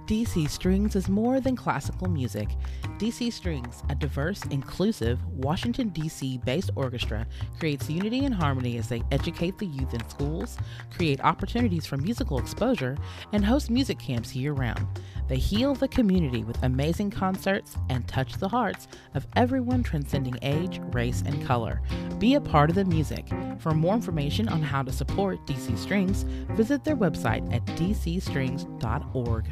DC Strings is more than classical music. DC Strings, a diverse, inclusive, Washington, D.C. based orchestra, creates unity and harmony as they educate the youth in schools, create opportunities for musical exposure, and host music camps year-round. They heal the community with amazing concerts and touch the hearts of everyone transcending age, race, and color. Be a part of the music. For more information on how to support DC Strings, visit their website at dcstrings.org.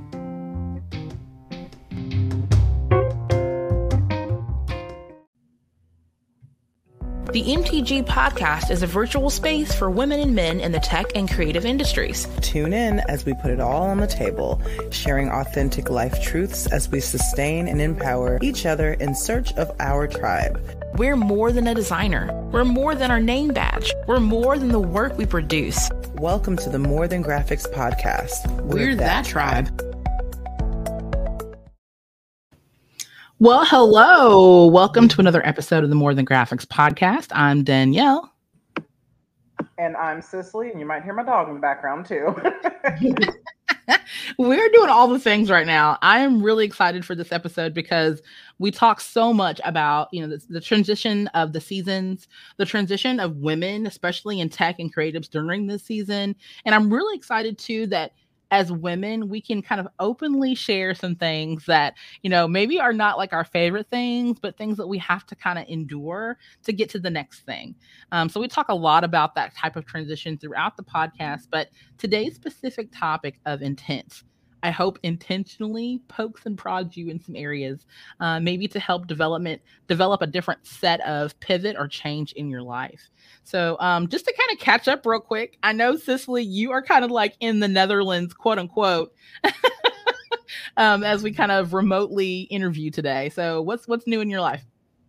The MTG Podcast is a virtual space for women and men in the tech and creative industries. Tune in as we put it all on the table, sharing authentic life truths as we sustain and empower each other in search of our tribe. We're more than a designer. We're more than our name badge. We're more than the work we produce. Welcome to the More Than Graphics Podcast. We're that tribe. Well, hello. Welcome to another episode of the More Than Graphics Podcast. I'm Danielle. And I'm Cicely, and you might hear my dog in the background too. We're doing all the things right now. I am really excited for this episode because we talk so much about, the transition of the seasons, the transition of women, especially in tech and creatives during this season. And I'm really excited too that as women, we can kind of openly share some things that, maybe are not like our favorite things, but things that we have to kind of endure to get to the next thing. So we talk a lot about that type of transition throughout the podcast, but today's specific topic of intent, I hope intentionally pokes and prods you in some areas, maybe to help develop a different set of pivot or change in your life. So just to kind of catch up real quick, I know, Cicely, you are kind of like in the Netherlands, quote unquote, as we kind of remotely interview today. So what's new in your life?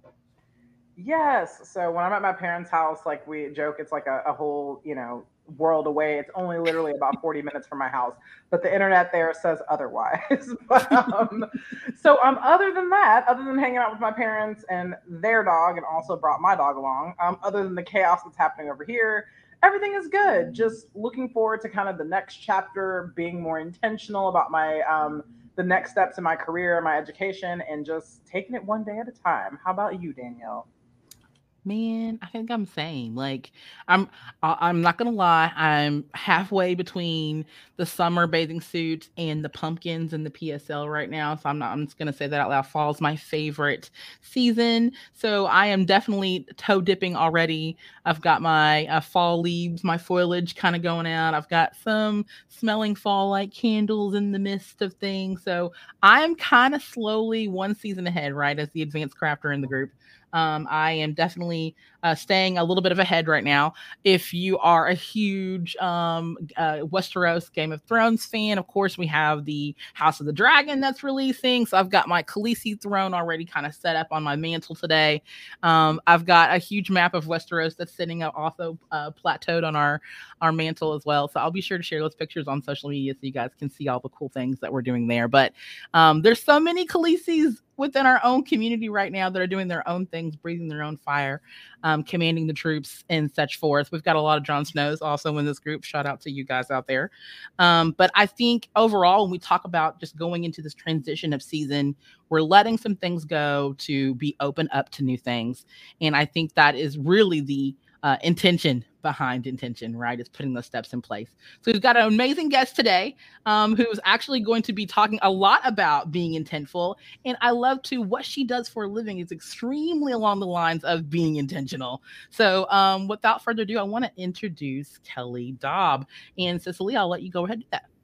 Yes. So when I'm at my parents' house, like we joke, it's like a whole, world away. It's only literally about 40 minutes from my house, but the internet there says otherwise. But, other than that, other than hanging out with my parents and their dog, and also brought my dog along, other than the chaos that's happening over here, everything is good. Just looking forward to kind of the next chapter, being more intentional about my, the next steps in my career, my education, and just taking it one day at a time. How about you, Danielle? Man, I think I'm same. Like, I'm not gonna lie. I'm halfway between the summer bathing suit and the pumpkins and the PSL right now. So I'm just gonna say that out loud. Fall's my favorite season. So I am definitely toe dipping already. I've got my fall leaves, my foliage kind of going out. I've got some smelling fall like candles in the midst of things. So I'm kind of slowly one season ahead, right, as the advanced crafter in the group. I am definitely staying a little bit of ahead right now. If you are a huge Westeros Game of Thrones fan, of course, we have the House of the Dragon that's releasing. So I've got my Khaleesi throne already kind of set up on my mantle today. I've got a huge map of Westeros that's sitting up also plateaued on our mantle as well. So I'll be sure to share those pictures on social media so you guys can see all the cool things that we're doing there. But there's so many Khaleesi's within our own community right now that are doing their own things, breathing their own fire, commanding the troops and such forth. We've got a lot of Jon Snows also in this group. Shout out to you guys out there. But I think overall, when we talk about just going into this transition of season, we're letting some things go to be open up to new things. And I think that is really the intention behind intention, right? Is putting those steps in place. So we've got an amazing guest today who's actually going to be talking a lot about being intentful. And I love to what she does for a living is extremely along the lines of being intentional. So without further ado, I want to introduce Kelly Dobb. And Cicely, I'll let you go ahead and do that.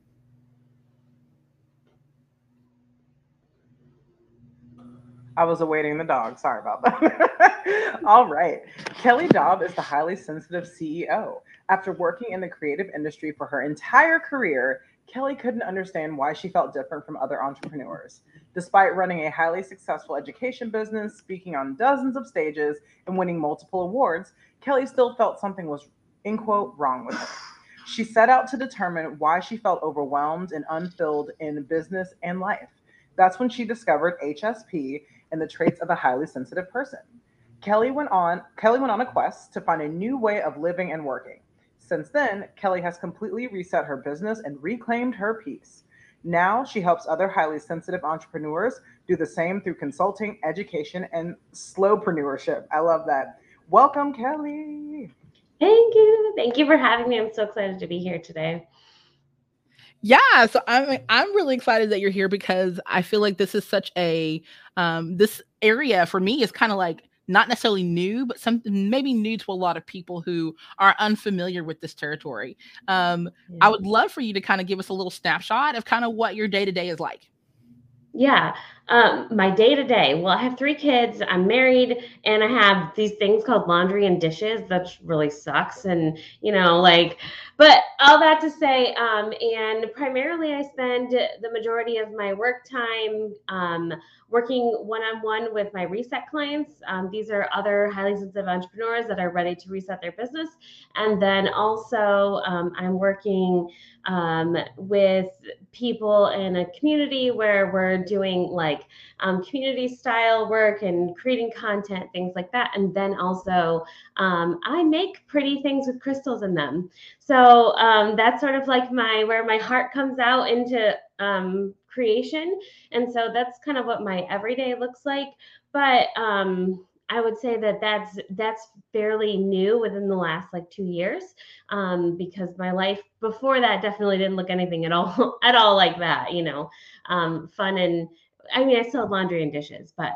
I was awaiting the dog. Sorry about that. All right. Kelly Dobb is the highly sensitive CEO. After working in the creative industry for her entire career, Kelly couldn't understand why she felt different from other entrepreneurs. Despite running a highly successful education business, speaking on dozens of stages, and winning multiple awards, Kelly still felt something was, in quote, wrong with her. She set out to determine why she felt overwhelmed and unfilled in business and life. That's when she discovered HSP and the traits of a highly sensitive person. Kelly went on a quest to find a new way of living and working. Since then, Kelly has completely reset her business and reclaimed her peace. Now she helps other highly sensitive entrepreneurs do the same through consulting, education, and slowpreneurship. I love that. Welcome, Kelly. Thank you. Thank you for having me. I'm so excited to be here today. Yeah, so I'm really excited that you're here because I feel like this is such a this area for me is kind of like not necessarily new, but something maybe new to a lot of people who are unfamiliar with this territory. I would love for you to kind of give us a little snapshot of kind of what your day to day is like. Yeah. My day to day. Well, I have 3 kids. I'm married, and I have these things called laundry and dishes. That really sucks. And, but all that to say, and primarily I spend the majority of my work time working one-on-one with my reset clients. These are other highly sensitive entrepreneurs that are ready to reset their business. And then also I'm working with people in a community where we're doing like community style work and creating content, things like that. And then also I make pretty things with crystals in them. So that's sort of like where my heart comes out into creation. And so that's kind of what my everyday looks like. But I would say that that's fairly new within the last like 2 years, because my life before that definitely didn't look anything at all at all like that. Fun, and I mean I still have laundry and dishes, but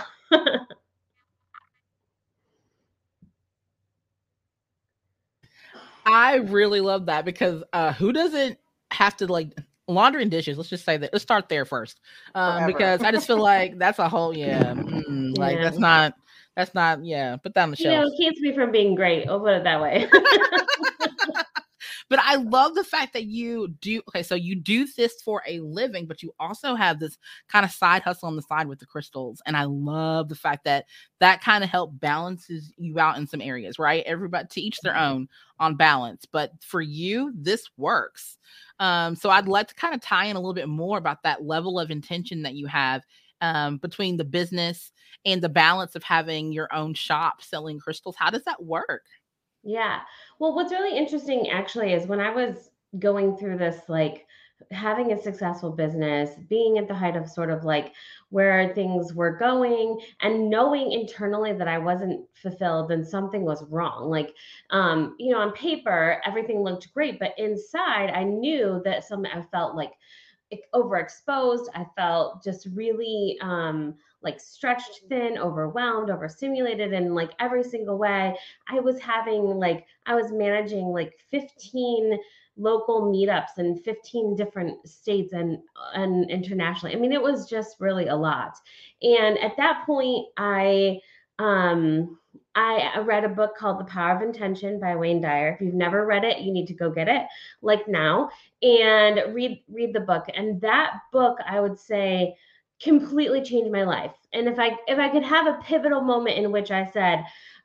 I really love that because who doesn't have to like laundry and dishes? Let's just say that. Let's start there first, because I just feel like that's a whole like Yeah. that's not put that on the shelf. It keeps me from being great. I'll put it that way. But I love the fact that you do. Okay, so you do this for a living, but you also have this kind of side hustle on the side with the crystals. And I love the fact that that kind of help balances you out in some areas, right? Everybody to each their own on balance. But for you, this works. So I'd like to kind of tie in a little bit more about that level of intention that you have between the business and the balance of having your own shop selling crystals. How does that work? Yeah. Well, what's really interesting actually is when I was going through this, like having a successful business, being at the height of sort of like where things were going, and knowing internally that I wasn't fulfilled and something was wrong. Like, on paper, everything looked great, but inside I knew that I felt like overexposed. I felt just really like stretched thin, overwhelmed, overstimulated in like every single way. I was managing like 15 local meetups in 15 different states and internationally. I mean, it was just really a lot. And at that point, I read a book called The Power of Intention by Wayne Dyer. If you've never read it, you need to go get it like now and read the book. And that book, I would say, completely changed my life. And if I could have a pivotal moment in which I said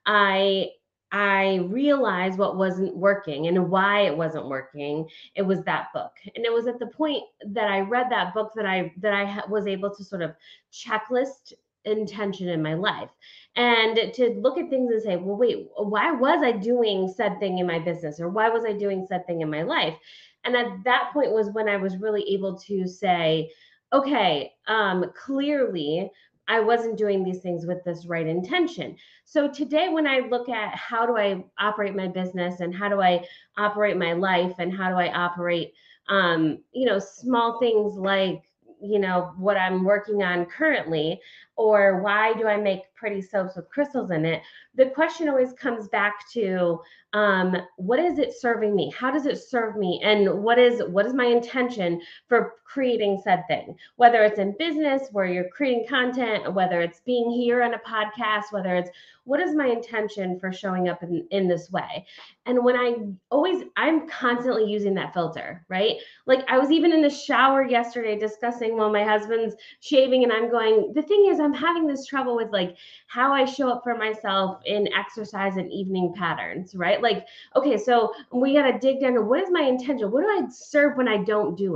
I realized what wasn't working and why it wasn't working, it was that book. And it was at the point that I read that book that I was able to sort of checklist intention in my life, and to look at things and say, well, wait, why was I doing said thing in my business, or why was I doing said thing in my life? And at that point was when I was really able to say, okay, clearly I wasn't doing these things with this right intention. So today, when I look at how do I operate my business and how do I operate my life and how do I operate, small things like, what I'm working on currently, or why do I make pretty soaps with crystals in it? The question always comes back to, what is it serving me? How does it serve me? And what is my intention for creating said thing? Whether it's in business where you're creating content, whether it's being here on a podcast, whether it's what is my intention for showing up in this way? And I'm constantly using that filter, right? Like I was even in the shower yesterday discussing while my husband's shaving, and I'm going, the thing is, I'm having this trouble with like how I show up for myself in exercise and evening patterns, right? Like, okay, so we got to dig down to what is my intention? What do I serve when I don't do it?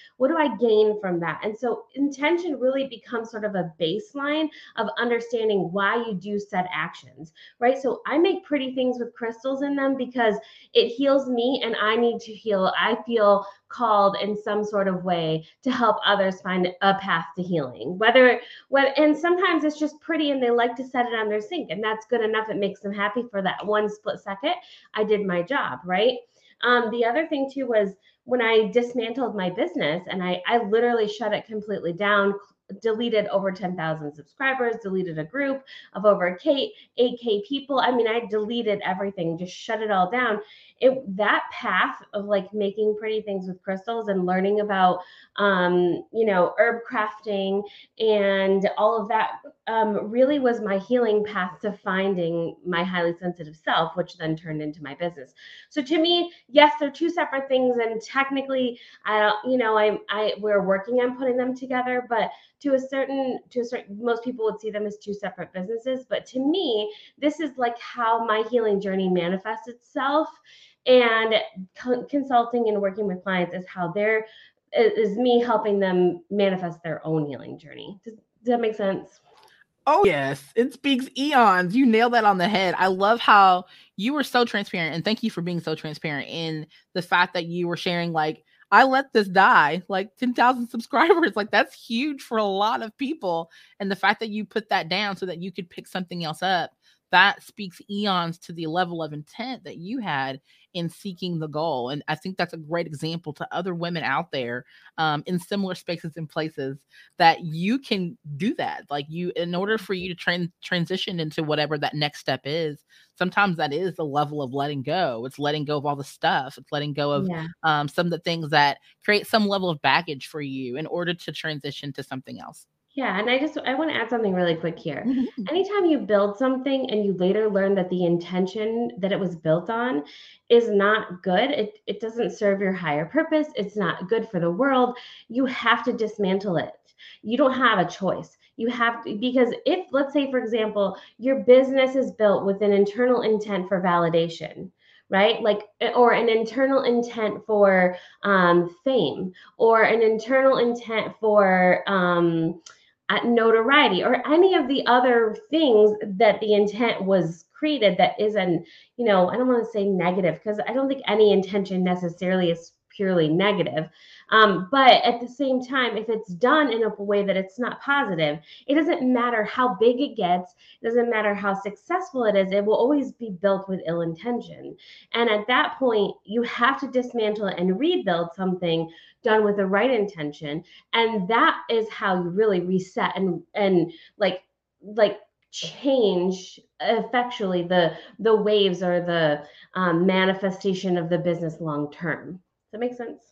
What do I gain from that? And so intention really becomes sort of a baseline of understanding why you do said actions, right? So I make pretty things with crystals in them because it heals me and I need to heal. I feel called in some sort of way to help others find a path to healing. And sometimes it's just pretty and they like to set it on their sink, and that's good enough. It makes them happy for that one split second. I did my job, right? The other thing too was when I dismantled my business and I literally shut it completely down, deleted over 10,000 subscribers, deleted a group of over 8K people. I mean, I deleted everything, just shut it all down. That path of like making pretty things with crystals and learning about, herb crafting and all of that really was my healing path to finding my highly sensitive self, which then turned into my business. So to me, yes, they're two separate things, and technically, we're working on putting them together, but to a certain, most people would see them as two separate businesses. But to me, this is like how my healing journey manifests itself. And consulting and working with clients is me helping them manifest their own healing journey. Does that make sense? Oh, yes. It speaks eons. You nailed that on the head. I love how you were so transparent, and thank you for being so transparent in the fact that you were sharing, like, I let this die, like 10,000 subscribers. Like, that's huge for a lot of people. And the fact that you put that down so that you could pick something else up, that speaks eons to the level of intent that you had in seeking the goal. And I think that's a great example to other women out there in similar spaces and places, that you can do that. Like, in order for you to transition into whatever that next step is, sometimes that is the level of letting go. It's letting go of all the stuff. It's letting go of some of the things that create some level of baggage for you in order to transition to something else. Yeah, and I want to add something really quick here. Anytime you build something and you later learn that the intention that it was built on is not good, it doesn't serve your higher purpose, it's not good for the world, you have to dismantle it. You don't have a choice. You have to, because if, let's say, for example, your business is built with an internal intent for validation, right? Like, or an internal intent for fame, or an internal intent for notoriety, or any of the other things that the intent was created that isn't, I don't want to say negative, because I don't think any intention necessarily is purely negative. But at the same time, if it's done in a way that it's not positive, it doesn't matter how big it gets, it doesn't matter how successful it is, it will always be built with ill intention. And at that point, you have to dismantle it and rebuild something done with the right intention. And that is how you really reset and like change effectually the waves or the manifestation of the business long term. Does that make sense?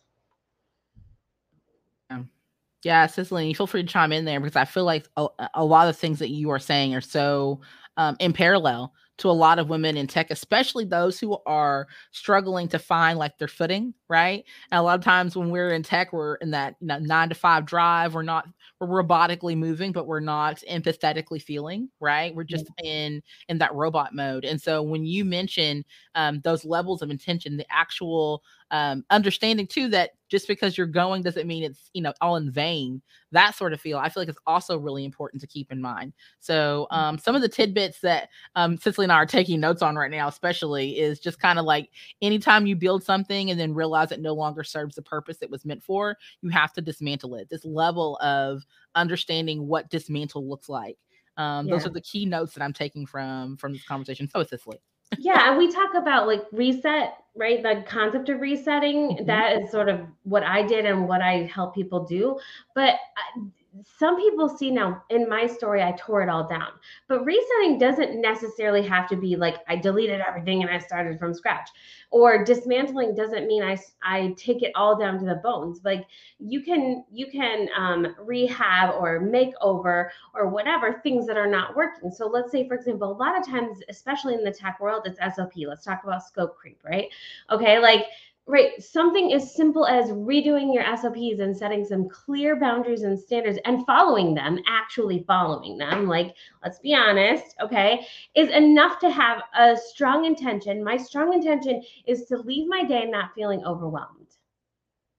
Yeah, Cicely, feel free to chime in there, because I feel like a lot of things that you are saying are so in parallel to a lot of women in tech, especially those who are struggling to find like their footing, right? And a lot of times when we're in tech, we're in that 9-to-5 drive. We're robotically moving, but we're not empathetically feeling, right? We're just in that robot mode. And so when you mention those levels of intention, the actual understanding too, that just because you're going doesn't mean it's, all in vain, that sort of feel, I feel like it's also really important to keep in mind. So some of the tidbits that Cicely and I are taking notes on right now, especially, is just kind of like, anytime you build something and then realize it no longer serves the purpose it was meant for, you have to dismantle it. This level of understanding what dismantle looks like. Those are the key notes that I'm taking from this conversation. So is Cicely. Yeah, and we talk about like reset, right? The concept of resetting, that is sort of what I did and what I help people do. But some people see now in my story, I tore it all down. But resetting doesn't necessarily have to be like I deleted everything and I started from scratch. Or dismantling doesn't mean I take it all down to the bones. Like you can rehab or make over or whatever things that are not working. So let's say, for example, a lot of times, especially in the tech world, it's SOP. Let's talk about scope creep, right? Okay, right, something as simple as redoing your SOPs and setting some clear boundaries and standards and following them, actually following them, like, let's be honest, okay, is enough to have a strong intention. My strong intention is to leave my day not feeling overwhelmed.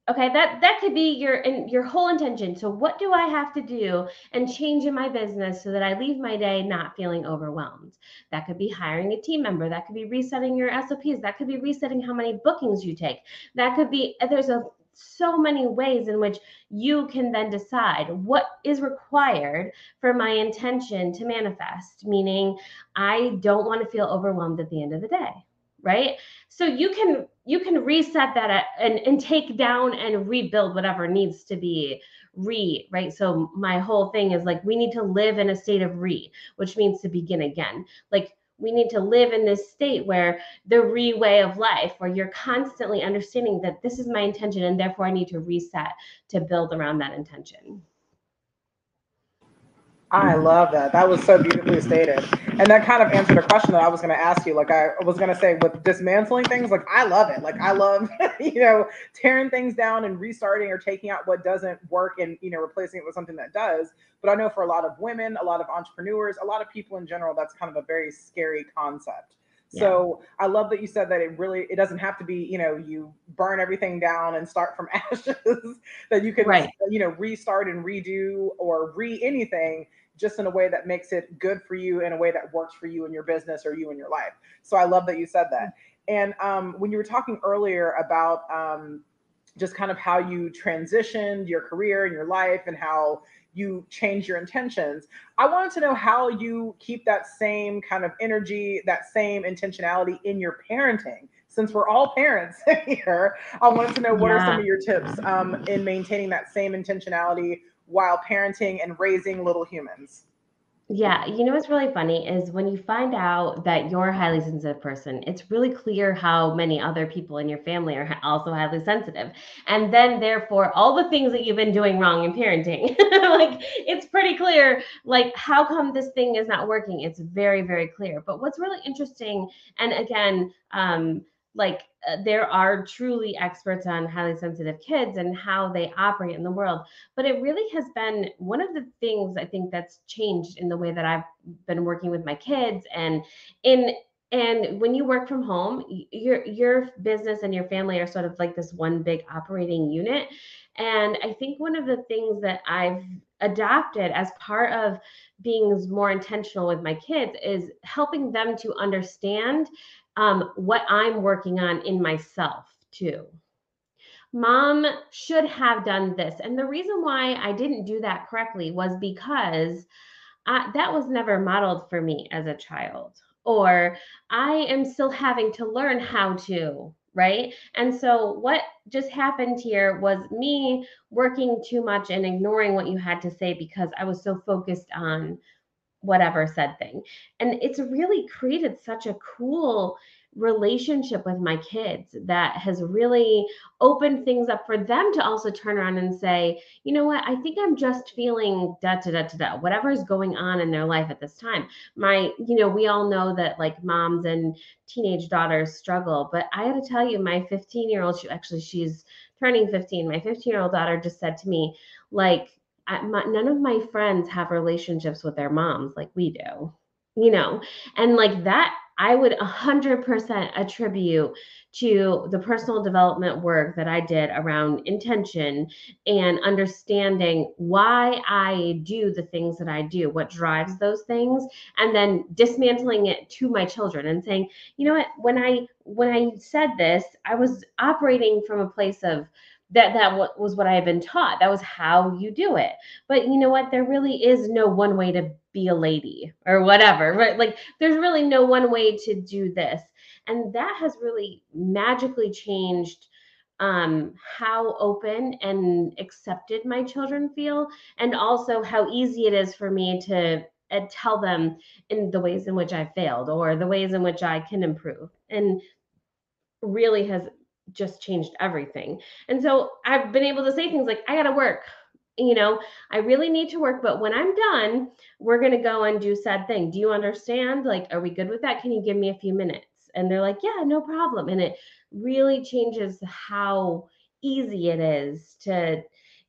Okay, that could be your whole intention. So what do I have to do and change in my business so that I leave my day not feeling overwhelmed? That could be hiring a team member. That could be resetting your SOPs. That could be resetting how many bookings you take. That could be there's so many ways in which you can then decide what is required for my intention to manifest, meaning I don't want to feel overwhelmed at the end of the day, right? So you can reset that and take down and rebuild whatever needs to be right. So my whole thing is like we need to live in a state of which means to begin again. Like we need to live in this state where the way of life, where you're constantly understanding that this is my intention and therefore I need to reset to build around that intention. I love that. That was so beautifully stated. And that kind of answered a question that I was going to ask you. Like I was going to say with dismantling things, like I love it. Like I love, tearing things down and restarting or taking out what doesn't work and, replacing it with something that does. But I know for a lot of women, a lot of entrepreneurs, a lot of people in general, that's kind of a very scary concept. Yeah. So I love that you said that it doesn't have to be, you burn everything down and start from ashes, that you can, right. Restart and redo or anything just in a way that makes it good for you, in a way that works for you in your business or you in your life. So I love that you said that. And when you were talking earlier about just kind of how you transitioned your career and your life and how you change your intentions, I wanted to know how you keep that same kind of energy, that same intentionality in your parenting. Since we're all parents here, I wanted to know what are some of your tips in maintaining that same intentionality while parenting and raising little humans. Yeah, what's really funny is when you find out that you're a highly sensitive person, it's really clear how many other people in your family are also highly sensitive. And then therefore all the things that you've been doing wrong in parenting, like it's pretty clear, like how come this thing is not working? It's very, very clear. But what's really interesting, and again, there are truly experts on highly sensitive kids and how they operate in the world. But it really has been one of the things I think that's changed in the way that I've been working with my kids. And when you work from home, your business and your family are sort of like this one big operating unit. And I think one of the things that I've adopted as part of being more intentional with my kids is helping them to understand what I'm working on in myself too. Mom should have done this. And the reason why I didn't do that correctly was because that was never modeled for me as a child, or I am still having to learn how to, right? And so what just happened here was me working too much and ignoring what you had to say because I was so focused on whatever said thing. And it's really created such a cool relationship with my kids that has really opened things up for them to also turn around and say, you know what, I think I'm just feeling whatever is going on in their life at this time. We all know that like moms and teenage daughters struggle, but I got to tell you, my 15-year-old, she's turning 15. My 15-year-old daughter just said to me, like, none of my friends have relationships with their moms like we do, and like that I would 100% attribute to the personal development work that I did around intention and understanding why I do the things that I do, what drives those things, and then dismantling it to my children and saying, you know what, when I said this, I was operating from a place of that was what I had been taught. That was how you do it. But you know what? There really is no one way to be a lady or whatever, right? Like there's really no one way to do this. And that has really magically changed how open and accepted my children feel, and also how easy it is for me to tell them in the ways in which I failed or the ways in which I can improve. And really has just changed everything. And so I've been able to say things like, I got to work. I really need to work, but when I'm done, we're going to go and do said thing. Do you understand? Like, are we good with that? Can you give me a few minutes? And they're like, yeah, no problem. And it really changes how easy it is to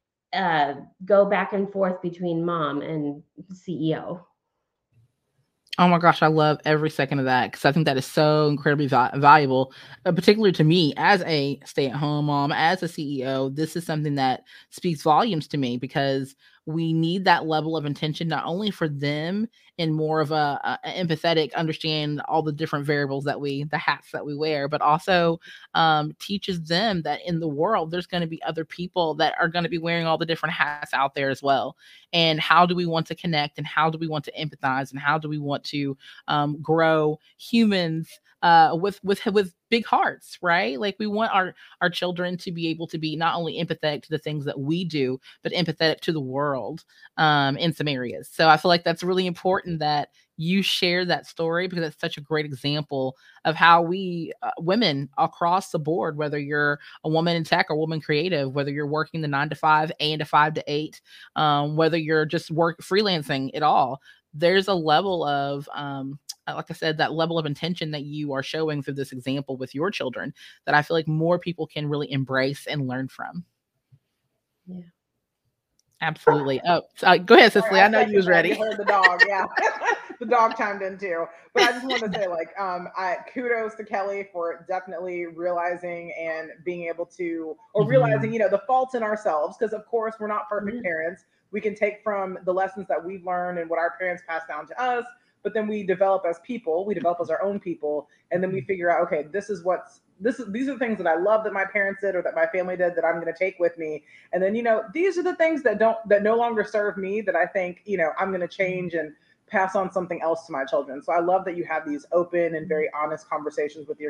go back and forth between mom and CEO. Oh my gosh, I love every second of that because I think that is so incredibly valuable, particularly to me as a stay-at-home mom, as a CEO. This is something that speaks volumes to me because we need that level of intention not only for them in more of a empathetic, understand all the different variables the hats that we wear, but also teaches them that in the world there's going to be other people that are going to be wearing all the different hats out there as well. And how do we want to connect, and how do we want to empathize, and how do we want to grow humans with big hearts, right? Like we want our children to be able to be not only empathetic to the things that we do, but empathetic to the world in some areas. So I feel like that's really important that you share that story because it's such a great example of how we women across the board, whether you're a woman in tech or woman creative, whether you're working the 9 to 5 and a 5 to 8, whether you're just freelancing at all, there's a level of like I said, that level of intention that you are showing through this example with your children that I feel like more people can really embrace and learn from. Yeah. Absolutely. Oh, go ahead, Cicely. I know you was ready. You heard the dog, yeah. The dog chimed in too. But I just want to say, like, I kudos to Kelly for definitely realizing and being able to, or realizing, the faults in ourselves, because of course we're not perfect parents. We can take from the lessons that we've learned and what our parents passed down to us, but then we develop as people, we develop as our own people, and then we figure out, okay, these are the things that I love that my parents did or that my family did that I'm going to take with me. And then, these are the things that no longer serve me that I think, I'm going to change and pass on something else to my children. So I love that you have these open and very honest conversations with your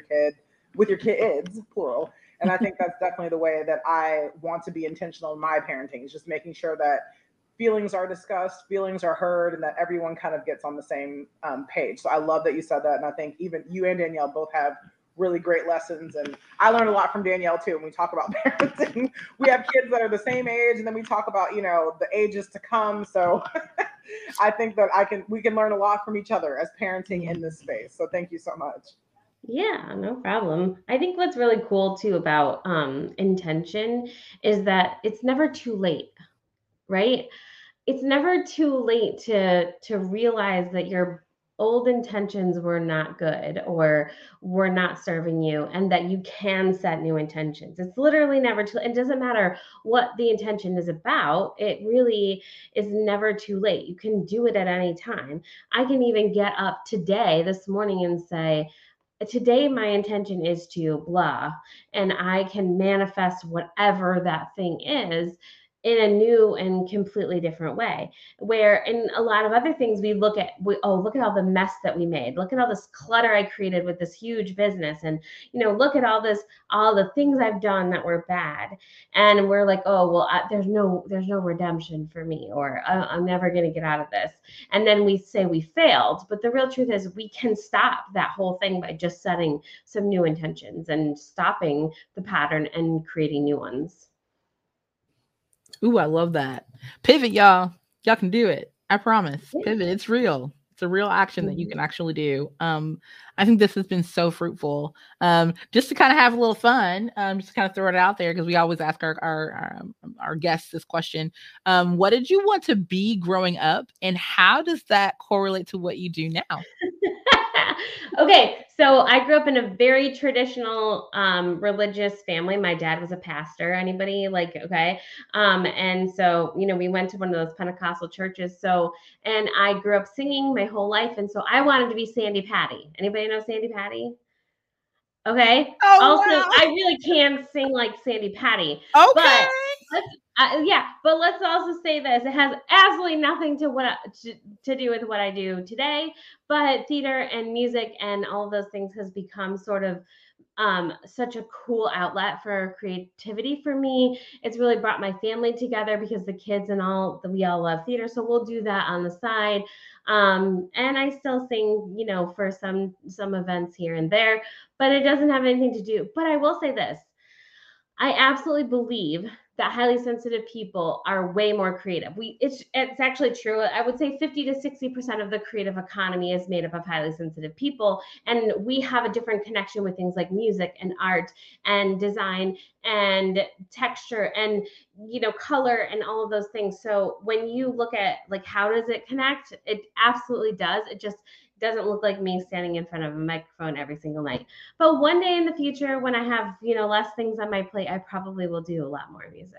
kids, plural. And I think that's definitely the way that I want to be intentional in my parenting, is just making sure that feelings are discussed, feelings are heard, and that everyone kind of gets on the same page. So I love that you said that. And I think even you and Danielle both have really great lessons. And I learned a lot from Danielle too. When we talk about parenting, we have kids that are the same age, and then we talk about, the ages to come. So I think that we can learn a lot from each other as parenting in this space. So thank you so much. Yeah, no problem. I think what's really cool too about intention is that it's never too late, right? It's never too late to realize that your old intentions were not good or were not serving you, and that you can set new intentions. It's literally never too, it doesn't matter what the intention is about. It really is never too late. You can do it at any time. I can even get up this morning and say, today my intention is to blah, and I can manifest whatever that thing is in a new and completely different way. Where in a lot of other things look at all the mess that we made, look at all this clutter I created with this huge business, and look at all the things I've done that were bad, and we're like, oh well, there's no redemption for me, or I'm never going to get out of this. And then we say we failed, but the real truth is we can stop that whole thing by just setting some new intentions and stopping the pattern and creating new ones. Ooh, I love that. Pivot, y'all. Y'all can do it. I promise. Pivot. It's real. It's a real action that you can actually do. I think this has been so fruitful. Just to kind of have a little fun, just to kind of throw it out there, because we always ask our guests this question. What did you want to be growing up, and how does that correlate to what you do now? Okay, so I grew up in a very traditional religious family. My dad was a pastor. Anybody okay? And so, we went to one of those Pentecostal churches. So, and I grew up singing my whole life. And so I wanted to be Sandi Patty. Anybody know Sandi Patty? Okay. Oh, also, wow. I really can sing like Sandi Patty. Okay. But but let's also say this: it has absolutely nothing to do with what I do today. But theater and music and all of those things has become sort of such a cool outlet for creativity for me. It's really brought my family together because the kids and we all love theater, so we'll do that on the side. And I still sing, for some events here and there, but it doesn't have anything to do. But I will say this: I absolutely believe that highly sensitive people are way more creative. It's actually true. I would say 50 to 60% of the creative economy is made up of highly sensitive people. And we have a different connection with things like music and art and design and texture and, color and all of those things. So when you look at how does it connect? It absolutely does. doesn't look like me standing in front of a microphone every single night. But one day in the future, when I have, less things on my plate, I probably will do a lot more music.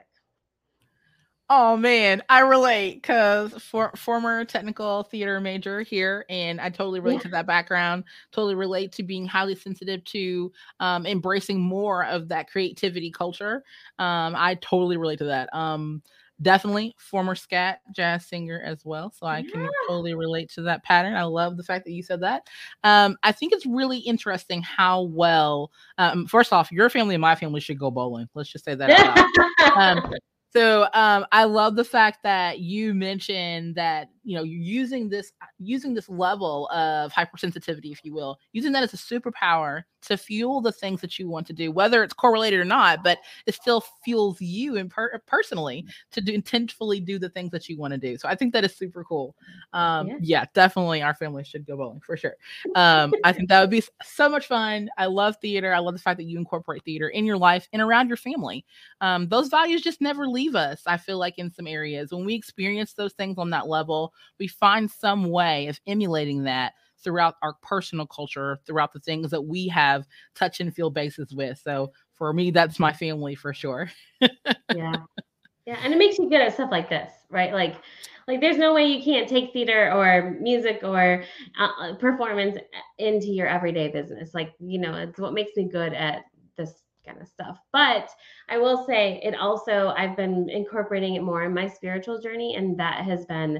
Oh man, I relate because former technical theater major here, and I totally relate to that background. Totally relate to being highly sensitive to embracing more of that creativity culture. I totally relate to that. Definitely former scat jazz singer as well, so I can totally relate to that pattern. I love the fact that you said that. I think it's really interesting how well. First off, your family and my family should go bowling. Let's just say that out loud. So I love the fact that you mentioned that you're using this level of hypersensitivity, if you will, using that as a superpower to fuel the things that you want to do, whether it's correlated or not, but it still fuels you personally to intentionally do the things that you want to do. So I think that is super cool. Yeah, definitely our family should go bowling for sure. I think that would be so much fun. I love theater. I love the fact that you incorporate theater in your life and around your family. Those values just never leave us. I feel like in some areas when we experience those things on that level, we find some way of emulating that throughout our personal culture, throughout the things that we have touch and feel bases with. So for me, that's my family for sure. Yeah. And it makes you good at stuff like this, right? Like there's no way you can't take theater or music or performance into your everyday business. It's what makes me good at this kind of stuff. But I will say I've been incorporating it more in my spiritual journey, and that has been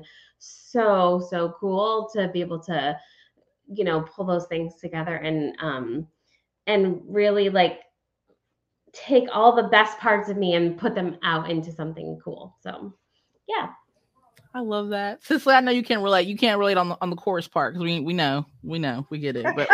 so cool to be able to, pull those things together and really take all the best parts of me and put them out into something cool. So, yeah. I love that. Cicely, I know you can't relate. You can't relate on the chorus part because we know, we get it. But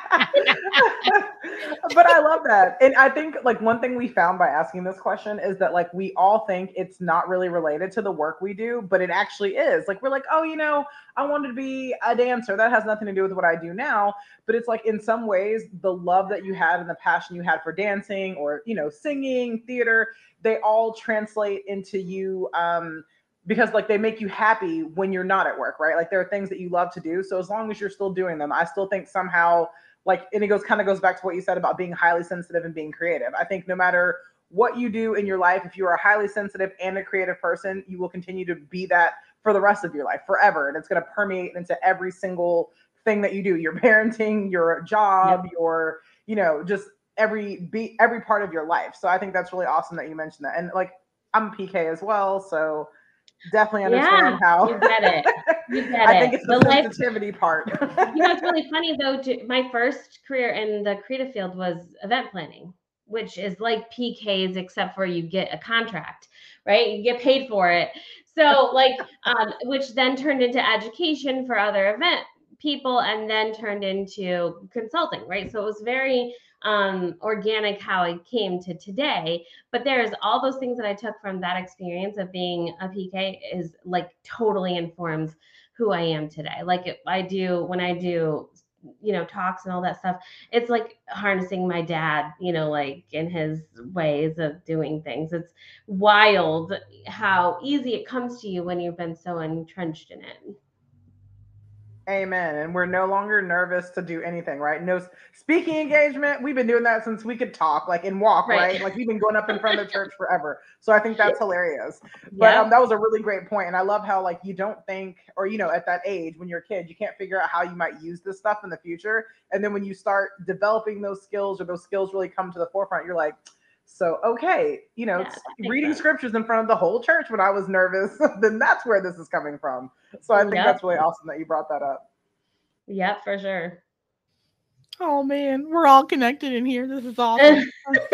but I love that. And I think one thing we found by asking this question is that we all think it's not really related to the work we do, but it actually is. We're oh, I wanted to be a dancer. That has nothing to do with what I do now. But it's in some ways, the love that you had and the passion you had for dancing or, singing, theater, they all translate into you because they make you happy when you're not at work, right? There are things that you love to do. So as long as you're still doing them, I still think somehow and it kind of goes back to what you said about being highly sensitive and being creative. I think no matter what you do in your life, if you are a highly sensitive and a creative person, you will continue to be that for the rest of your life, forever. And it's going to permeate into every single thing that you do, your parenting, your job, your, just every part of your life. So I think that's really awesome that you mentioned that. And I'm a PK as well. So definitely understand how you get it. I think it's the sensitivity part. It's really funny though. My first career in the creative field was event planning, which is like PKs, except for you get a contract, right? You get paid for it. So which then turned into education for other event people and then turned into consulting, right? So it was very organic how it came to today. But there's all those things that I took from that experience of being a PK is totally informs who I am today. When I do talks and all that stuff, it's harnessing my dad, in his ways of doing things. It's wild how easy it comes to you when you've been so entrenched in it. Amen. And we're no longer nervous to do anything, right? No speaking engagement. We've been doing that since we could talk, and walk, right? We've been going up in front of the church forever. So I think that's hilarious. But that was a really great point. And I love how you don't think, or, at that age when you're a kid, you can't figure out how you might use this stuff in the future. And then when you start developing those skills or those skills really come to the forefront, you're so, okay, reading scriptures in front of the whole church when I was nervous, then that's where this is coming from. So I think that's really awesome that you brought that up. Yeah, for sure. Oh man, we're all connected in here. This is awesome.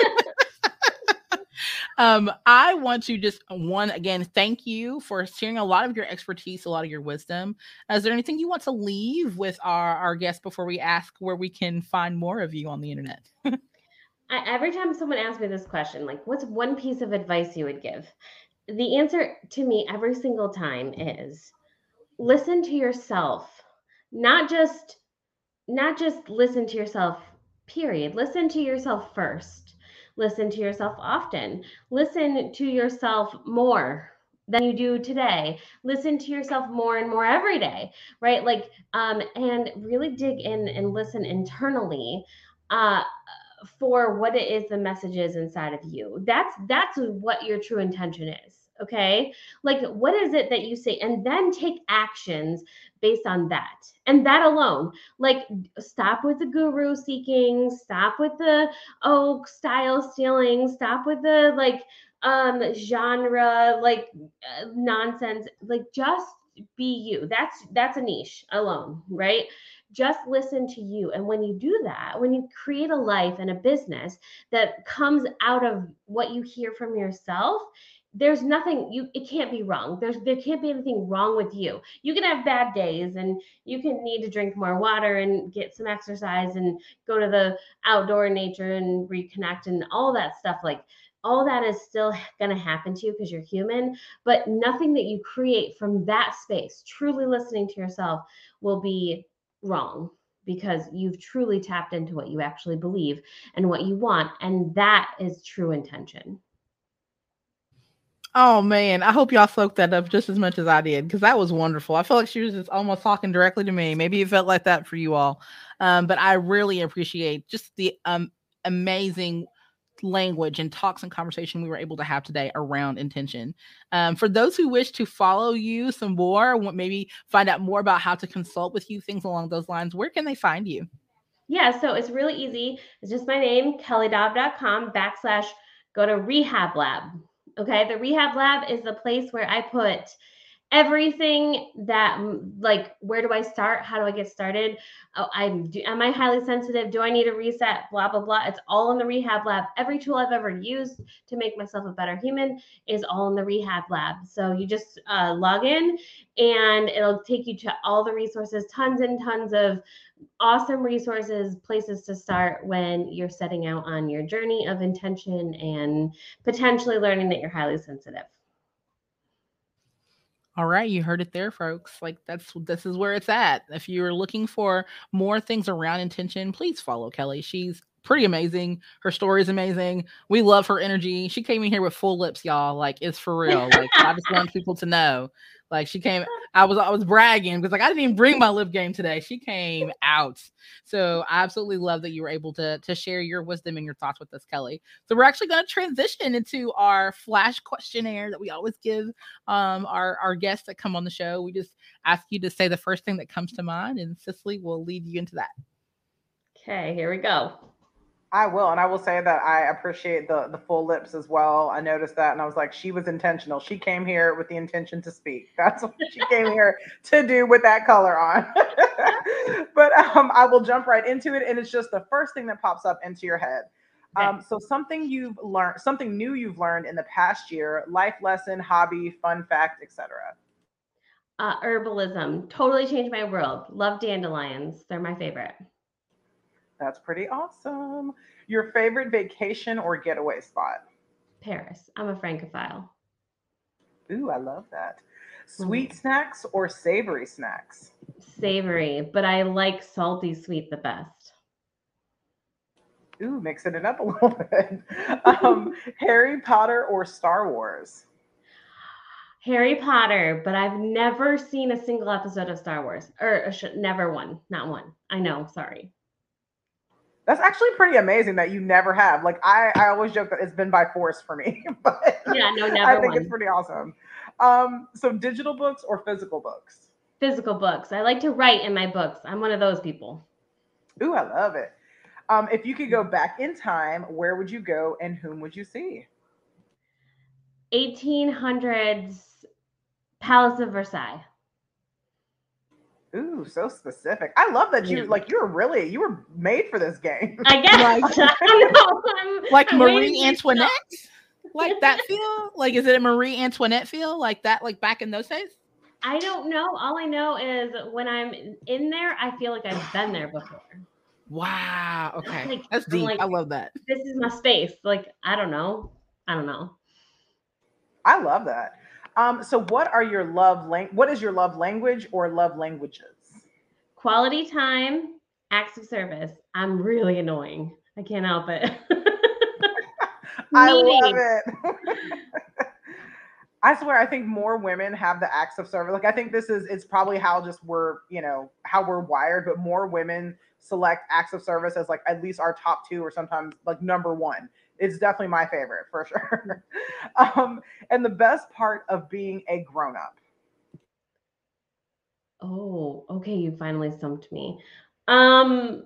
I want to just again, thank you for sharing a lot of your expertise, a lot of your wisdom. Is there anything you want to leave with our guests before we ask where we can find more of you on the internet? Every time someone asks me this question, what's one piece of advice you would give? The answer to me every single time is listen to yourself. Not just listen to yourself, period. Listen to yourself first. Listen to yourself often. Listen to yourself more than you do today. Listen to yourself more and more every day, right? Like, and really dig in and listen internally for what it is the message is inside of you. That's what your true intention is. Okay. Like, what is it that you say? And then take actions based on that. And that alone, like, stop with the guru seeking, stop with the style stealing, stop with the genre nonsense. Like, just be you. That's a niche alone, right? Just listen to you. And when you do that, when you create a life and a business that comes out of what you hear from yourself, there's nothing it can't be wrong. There can't be anything wrong with you. You can have bad days, and you can need to drink more water and get some exercise and go to the outdoor nature and reconnect and all that stuff. Like, all that is still going to happen to you because you're human, but nothing that you create from that space, truly listening to yourself, will be wrong, because you've truly tapped into what you actually believe and what you want. And that is true intention. Oh man, I hope y'all soaked that up just as much as I did, because that was wonderful. I felt like she was just almost talking directly to me. Maybe it felt like that for you all. But I really appreciate just the amazing language and talks and conversation we were able to have today around intention. For those who wish to follow you some more, maybe find out more about how to consult with you, things along those lines, where can they find you? Yeah, so it's really easy. It's just my name, kellydobb.com / go to Rehab Lab. Okay, the Rehab Lab is the place where I put everything that, like, where do I start? How do I get started? Am I highly sensitive? Do I need a reset? Blah, blah, blah. It's all in the Rehab Lab. Every tool I've ever used to make myself a better human is all in the Rehab Lab. So you just log in, and it'll take you to all the resources, tons and tons of awesome resources, places to start when you're setting out on your journey of intention and potentially learning that you're highly sensitive. All right, you heard it there, folks. Like, this is where it's at. If you're looking for more things around intention, please follow Kelly. She's pretty amazing. Her story is amazing. We love her energy. She came in here with full lips, y'all. Like, it's for real. Like, I just want people to know. Like, she came. I was bragging because, like, I didn't even bring my lip game today. She came out. So I absolutely love that you were able to share your wisdom and your thoughts with us, Kelly. So we're actually going to transition into our flash questionnaire that we always give our guests that come on the show. We just ask you to say the first thing that comes to mind, and Cicely will lead you into that. Okay, here we go. I will. And I will say that I appreciate the full lips as well. I noticed that, and I was like, she was intentional. She came here with the intention to speak. That's what she came here to do with that color on. But I will jump right into it. And it's just the first thing that pops up into your head. So something you've learned, something new you've learned in the past year, life lesson, hobby, fun fact, etc. Herbalism totally changed my world. Love dandelions. They're my favorite. That's pretty awesome. Your favorite vacation or getaway spot? Paris. I'm a Francophile. Ooh, I love that. Sweet snacks or savory snacks? Savory, but I like salty sweet the best. Ooh, mixing it up a little bit. Harry Potter or Star Wars? Harry Potter, but I've never seen a single episode of Star Wars. Never one. Not one. I know, sorry. That's actually pretty amazing that you never have. Like, I always joke that it's been by force for me, but yeah, no, never. I think it's pretty awesome. So digital books or physical books? Physical books. I like to write in my books. I'm one of those people. Ooh, I love it. If you could go back in time, where would you go and whom would you see? 1800s Palace of Versailles. Ooh, so specific. I love that you were made for this game. I guess. Like Marie Antoinette? Like that feel? Like, is it a Marie Antoinette feel? Like that, like back in those days? I don't know. All I know is when I'm in there, I feel like I've been there before. Wow. Okay. Like, that's deep. Like, I love that. This is my space. Like, I don't know. I love that. So what is your love language or love languages? Quality time, acts of service. I'm really annoying. I can't help it. I love it. I swear, I think more women have the acts of service. Like, I think it's probably how just how we're wired, but more women select acts of service as like at least our top two or sometimes like number one. It's definitely my favorite for sure. And the best part of being a grown up. Oh, okay. You finally stumped me. I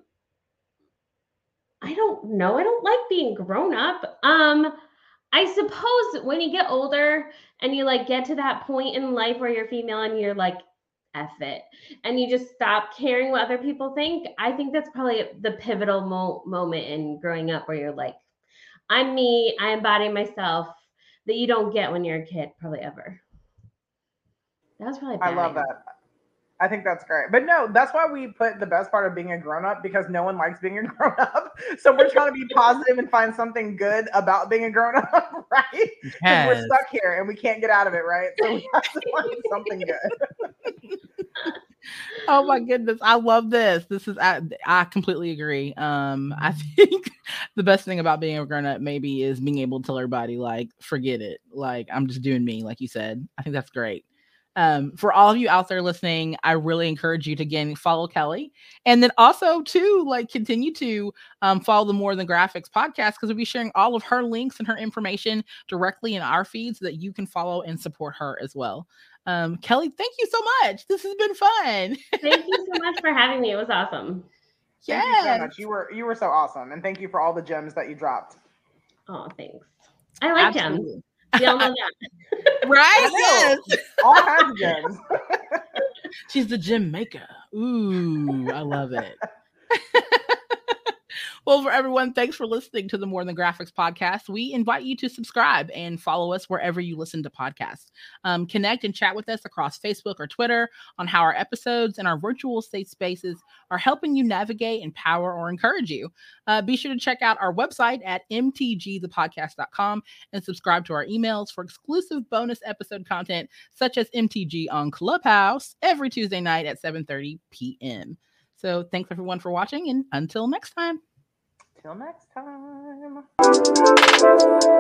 don't know. I don't like being grown up. I suppose when you get older and you like get to that point in life where you're female and you're like, F it, and you just stop caring what other people think. I think that's probably the pivotal moment in growing up where you're like, I'm me, I embody myself, that you don't get when you're a kid, probably ever. That was probably bad. I love that. I think that's great. But no, that's why we put the best part of being a grown-up, because no one likes being a grown-up. So we're trying to be positive and find something good about being a grown-up, right? Because we're stuck here and we can't get out of it, right? So we have to find something good. Oh my goodness, I love this. I completely agree. I think the best thing about being a grown-up maybe is being able to tell everybody, like, forget it. Like, I'm just doing me, like you said. I think that's great. For all of you out there listening, I really encourage you to, again, follow Kelly, and then also to like continue to follow the More Than Graphics podcast, because we'll be sharing all of her links and her information directly in our feed so that you can follow and support her as well. Kelly, thank you so much. This has been fun. Thank you so much for having me. It was awesome. Thank you so much. You were so awesome, and thank you for all the gems that you dropped. Oh, thanks. I like gems. We all know that. Right? Yes. All kinds of gems. She's the gem maker. Ooh, I love it. Well, for everyone, thanks for listening to the More Than Graphics podcast. We invite you to subscribe and follow us wherever you listen to podcasts. Connect and chat with us across Facebook or Twitter on how our episodes and our virtual safe spaces are helping you navigate, empower, or encourage you. Be sure to check out our website at mtgthepodcast.com and subscribe to our emails for exclusive bonus episode content, such as MTG on Clubhouse every Tuesday night at 7:30 p.m. So thanks everyone for watching, and until next time. Till next time.